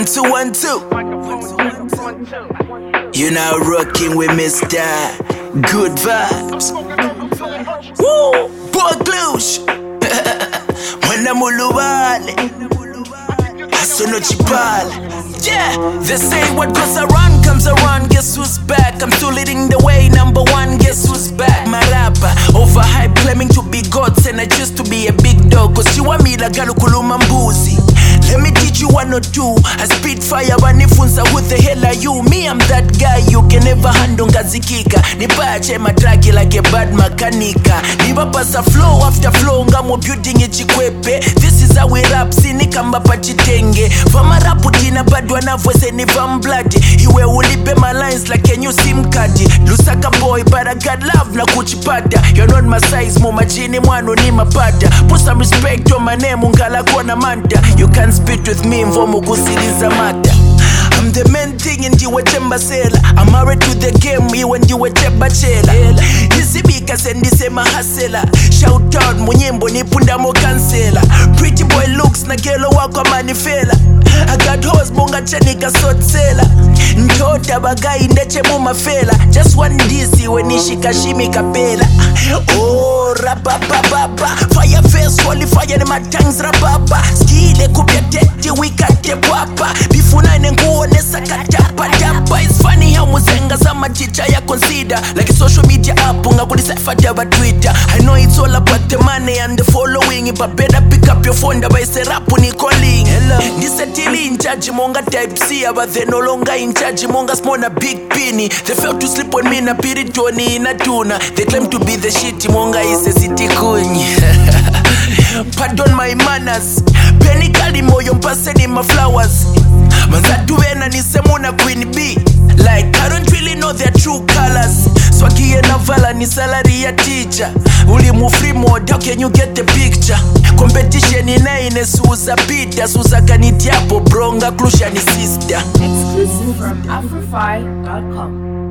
2 1 2. You now rocking with Mr. Good Vibes. Woo! Boglush. When I'm ulubale, Asono chipale. Yeah, they say what goes around comes around. Guess who's back? I'm still leading the way. Number one, guess who's back? My rapper, overhyped, claiming to be gods, and I choose to be a big dog. Cause you want me like Galukuluma Mbuzi. Let me teach you one or two. I spit fire wanifunza, who the hell are you? Me, I'm that guy you can never handle ngazikika. Nipache matraki like a bad mechanica. Nibapasa flow after flow, ngamo building ichikwepe. This is how we rap, sinikamba pachitenge. Vama rapu tina badwa na voice ni vambladi. Iwe ulipe my lines like a new SIM card. Lusaka boy, but I got love na kuchipata. You're not my size, mo majini mwano ni mapata. Put some respect on my name, ungala kona manta. You can spit with me, mvomo kusiliza mata. I'm the main thing in the chemba sela. I'm married to the game, you and you chemba chela. Isibika sendi sema hasela. Shout out munyembo ni punda mo cancela. Pretty boy looks na gelo wako manifela. I got hoes bonga chanika sotsela. Ntota bagai ndeche muma fela. Just one DC when ishikashimi kapela. Oh rapapapapa. Fire face holy fire ni matangs rapapa. Skile kupya tete wikate papa. Bifuna nenguo nesa katapa tapa. It's funny how muzenga sama chicha ya consider. Like a social media app unga kulisa fadaba Twitter. I know it's all about the money and the following. But better pick up your phone da by se rapu ni calling. Hello. Nisatili in charge monga type C. But they no longer in charge monga smona big pini. They failed to sleep on me na piritoni ina tuna. They claim to be the shit monga is a city kunyi. Pardon my manners. Penny kali moyo mpase ni my flowers. Manzatuwena ni semuna queen bee. Like I don't really know their true colors. Swakie na vala ni salary ya teacher. Uli mu free mode, how can you get the picture? Competition ine suza pita. Suza kanitiapo bronga klusha ni sister. Exclusive from Afrofy.com.